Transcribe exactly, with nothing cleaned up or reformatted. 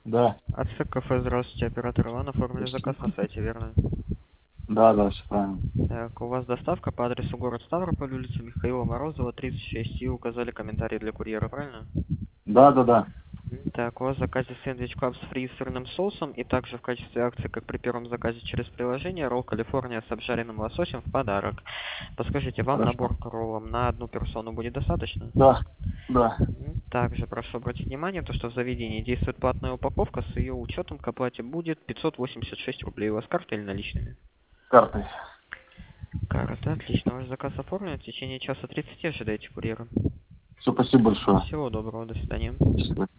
Да, Ацтек кафе, здравствуйте, оператор Иван, оформили заказ на сайте, верно? да, да, все правильно. Так, у вас доставка по адресу город Ставрополь, улица Михаила Морозова, тридцать шесть, и указали комментарий для курьера, правильно? Да, да, да. М, Так, у вас в заказе сэндвич клаб с фри с сырным соусом, и также в качестве акции, как при первом заказе через приложение, ролл Калифорния с обжаренным лососем в подарок. Подскажите, вам Хорошо. набор к роллам на одну персону будет достаточно? Да, да. М, Также прошу обратить внимание, то, что в заведении действует платная упаковка, с ее учетом к оплате будет пятьсот восемьдесят шесть рублей. У вас карта или наличными? Картой. Карта, отлично. Ваш заказ оформлен. В течение часа тридцати ожидайте курьера. Все, спасибо большое. Всего доброго, до свидания. До свидания.